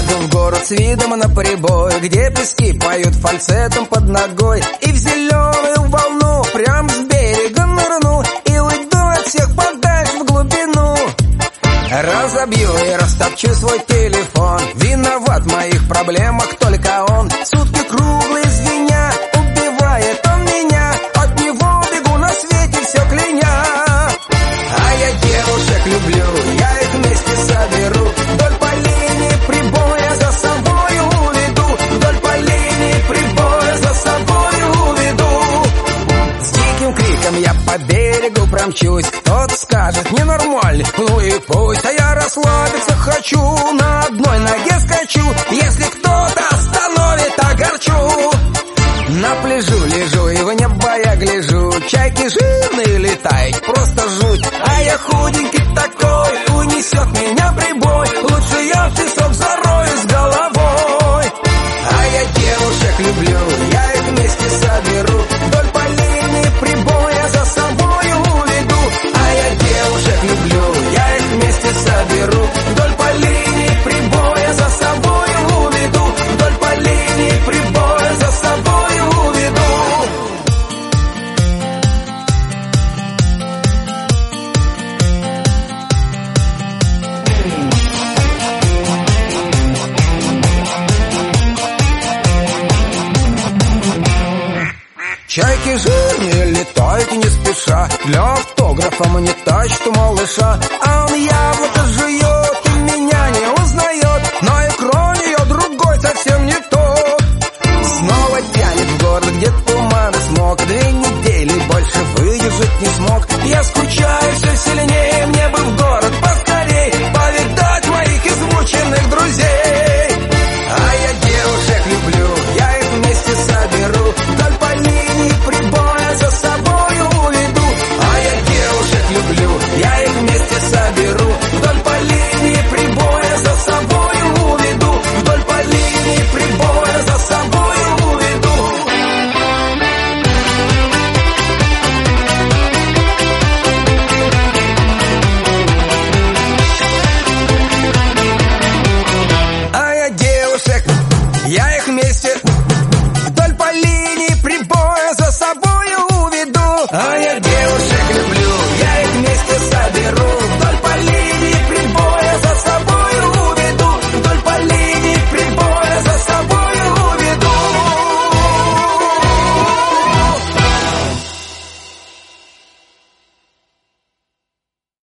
Еду в город с видом на прибой, где пески поют фальцетом под ногой. И в зеленую волну прям с берега нырну, и уйду от всех подальше в глубину. Разобью и растопчу свой телефон, виноват в моих проблемах только он. Сутки круглые звеня, убивает он меня, от него бегу на свете все кляня. А я девушек люблю, я их вместе соберу, вдоль по линии прибоя за собой уведу, вдоль по линии прибоя за собой уведу. С диким криком я по берегу промчусь, кто-то скажет ненормальный, ну и пусть. А я расслабиться хочу, на одной ноге скачу, если кто-то остановит, огорчу. На пляжу лежу и в небо я гляжу, чайки жирные летают, просто жуть. А я худенький такой, унесет меня прибой, лучше я в песок зарою с головой. А я девушек люблю, я их вместе соберу, вдоль по линии прибоя за собой уведу. А я девушек люблю, я их вместе соберу, вдоль по линии прибоя за собой уведу, вдоль по линии прибоя за собой уведу. Чайки жирные летают не спеша, для автографа мы не тащим малыша. А он яблоко жует и меня не узнает, на экране я другой, совсем не тот. Снова тянет в город, где туман и смог, 2 недели больше выдержать не смог. Я скучаю все сильнее, мне бы в город поскорей повидать моих измученных друзей. А я девушек люблю, я их вместе соберу, вдоль по линии прибоя за собой уведу. А я девушек люблю, я их вместе соберу, вдоль по линии прибоя за собой уведу, вдоль по линии прибоя за собой уведу. А я девушек, я их вместе вдоль по линии прибоя за собой уведу. А я